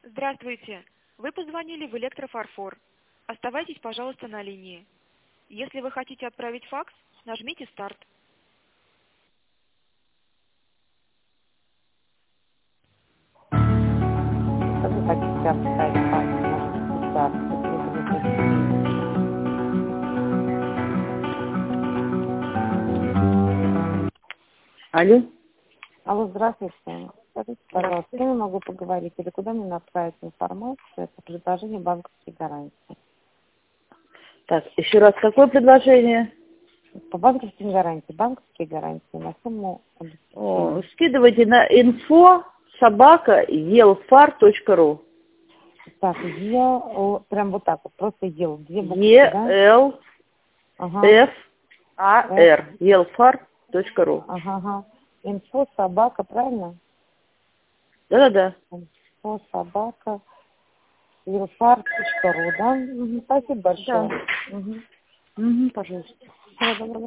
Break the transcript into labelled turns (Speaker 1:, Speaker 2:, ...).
Speaker 1: Здравствуйте. Вы позвонили в электрофарфор. Оставайтесь, пожалуйста, на линии. Если вы хотите отправить факс, нажмите «Старт».
Speaker 2: Что вы хотите отправить факс? Нажмите «Старт».
Speaker 3: Алло.
Speaker 2: Алло, здравствуйте. Скажите, пожалуйста, с кем я могу поговорить или куда мне направить информацию по предложению банковской гарантии?
Speaker 3: Так, еще раз, какое предложение?
Speaker 2: По банковским гарантиям, банковские гарантии на сумму обеспечения.
Speaker 3: Скидывайте на info@elfar.ru.
Speaker 2: Так, прям вот так вот, просто ел, две буквы, да?
Speaker 3: ELFAR, elfar.ru.
Speaker 2: Ага. Инфо собака, правильно?
Speaker 3: Да-да-да.
Speaker 2: Инфо собака, elfar.ru, да? Спасибо большое.
Speaker 3: Да. Пожалуйста.
Speaker 2: Всего доброго.